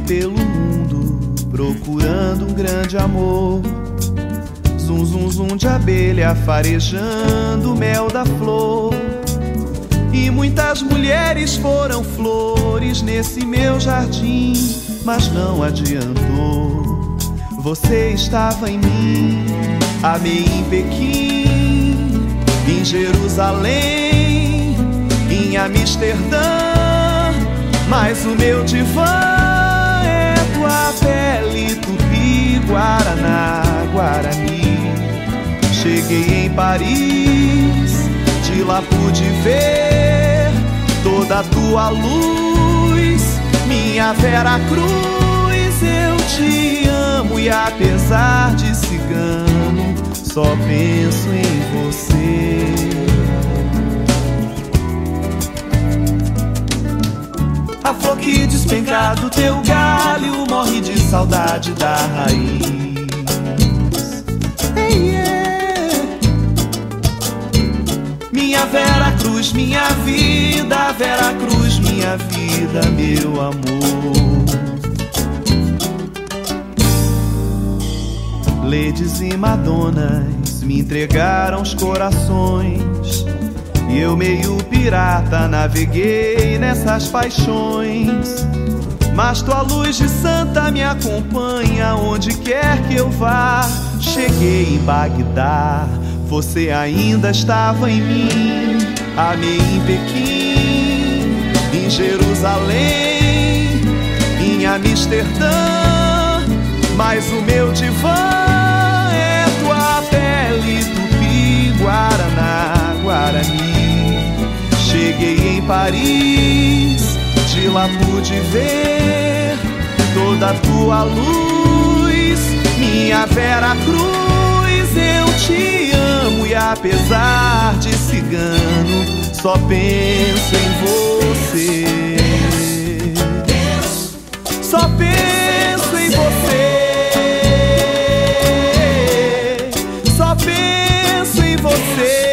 pelo mundo procurando um grande amor. Zum, zum, zum de abelha farejando o mel da flor. E muitas mulheres foram flores nesse meu jardim, mas não adiantou. Você estava em mim, amei em Pequim, em Jerusalém, em Amsterdã, mas o meu divã é tua pele, Tupi, Guaraná, Guarani. Cheguei em Paris, de lá pude ver toda a tua luz, minha Vera Cruz. Eu te amo e apesar de cigano, só penso em você. A flor que despenca do teu galho morre de saudade da raiz. Minha Vera Cruz, minha vida, Vera Cruz, minha vida, meu amor. Ladies e Madonas me entregaram os corações, e eu meio pirata naveguei nessas paixões. Mas tua luz de santa me acompanha onde quer que eu vá. Cheguei em Bagdá, você ainda estava em mim. Amei em Pequim, em Jerusalém, em Amsterdã, mas o meu divã é tua pele, Tupi, Guaraná, Guarani. Cheguei em Paris, de lá pude ver toda a tua luz, minha Vera Cruz. Eu te amo e apesar de cigano, só penso em você. Só penso em você. Só penso em você.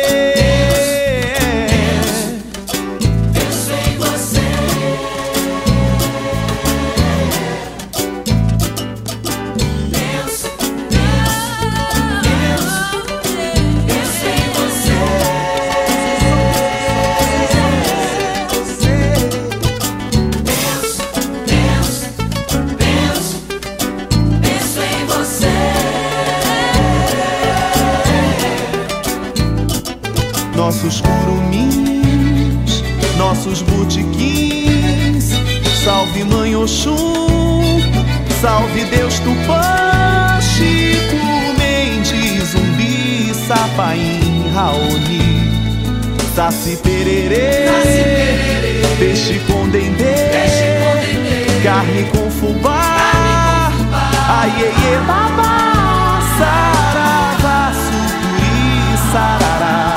Nossos curumins, nossos botequins, salve Mãe Oxum, salve Deus Tupã, Chico, Mendes, Zumbi, Sapaim, Raoni, Saci Pererê, peixe com dendê, carne com fubá, aiê, babá, saravá, sucuri, sarará.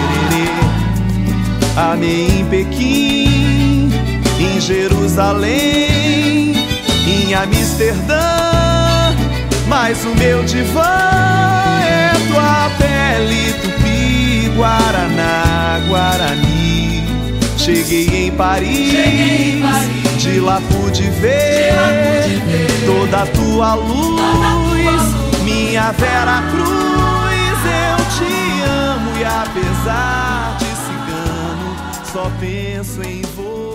Amei em Pequim, em Jerusalém, em Amsterdã, mas o meu divã é tua pele, Tupi, Guaraná, Guarani. Cheguei em Paris, de lá pude ver toda a tua luz, minha Vera Cruz. Eu te amo e apesar de só penso em você.